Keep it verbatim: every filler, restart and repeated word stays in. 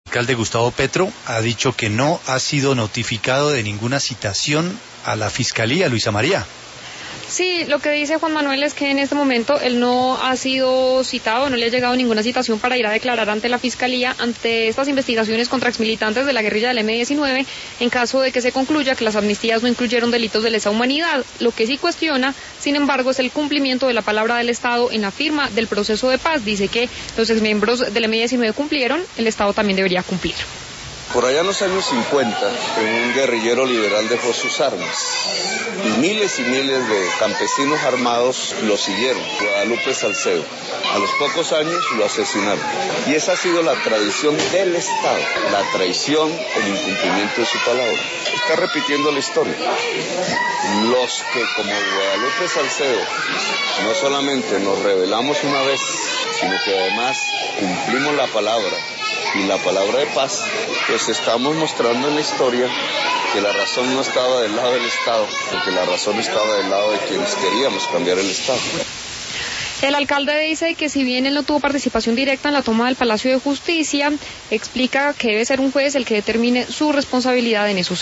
El alcalde Gustavo Petro ha dicho que no ha sido notificado de ninguna citación a la Fiscalía, Luisa María. Sí, lo que dice Juan Manuel es que en este momento él no ha sido citado, no le ha llegado ninguna citación para ir a declarar ante la Fiscalía ante estas investigaciones contra exmilitantes de la guerrilla del eme diecinueve en caso de que se concluya que las amnistías no incluyeron delitos de lesa humanidad. Lo que sí cuestiona, sin embargo, es el cumplimiento de la palabra del Estado en la firma del proceso de paz. Dice que los exmiembros del eme diecinueve cumplieron, el Estado también debería cumplir. Por allá en los años cincuenta, un guerrillero liberal dejó sus armas y miles y miles de campesinos armados lo siguieron, Guadalupe Salcedo. A los pocos años lo asesinaron. Y esa ha sido la tradición del Estado, la traición, el incumplimiento de su palabra. Está repitiendo la historia. Los que, como Guadalupe Salcedo, no solamente nos rebelamos una vez, sino que además cumplimos la palabra, y la palabra de paz, pues estamos mostrando en la historia que la razón no estaba del lado del Estado, porque la razón estaba del lado de quienes queríamos cambiar el Estado. El alcalde dice que si bien él no tuvo participación directa en la toma del Palacio de Justicia, explica que debe ser un juez el que determine su responsabilidad en esos